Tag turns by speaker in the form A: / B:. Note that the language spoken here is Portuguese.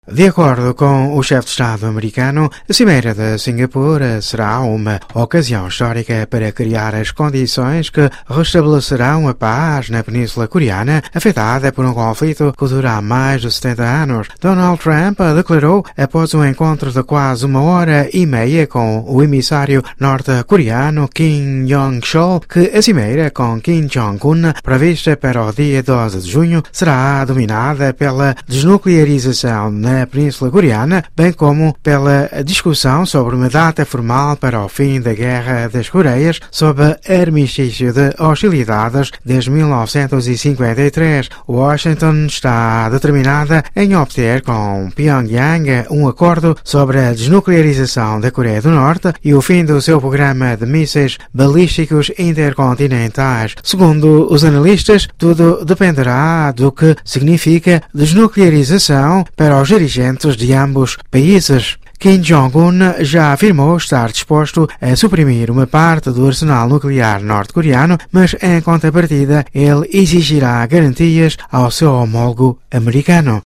A: De acordo com o chefe de Estado americano, a Cimeira de Singapura será uma ocasião histórica para criar as condições que restabelecerão a paz na Península Coreana, afetada por um conflito que dura há mais de 70 anos. Donald Trump declarou, após um encontro de quase 1h30 com o emissário norte-coreano Kim Jong-chol, que a Cimeira com Kim Jong-un, prevista para o dia 12 de junho, será dominada pela desnuclearização na Península Coreana, bem como pela discussão sobre uma data formal para o fim da Guerra das Coreias, sob armistício de hostilidades desde 1953. Washington está determinada em obter com Pyongyang um acordo sobre a desnuclearização da Coreia do Norte e o fim do seu programa de mísseis balísticos intercontinentais. Segundo os analistas, tudo dependerá do que significa desnuclearização para os dirigentes de ambos países. Kim Jong-un já afirmou estar disposto a suprimir uma parte do arsenal nuclear norte-coreano, mas em contrapartida ele exigirá garantias ao seu homólogo americano.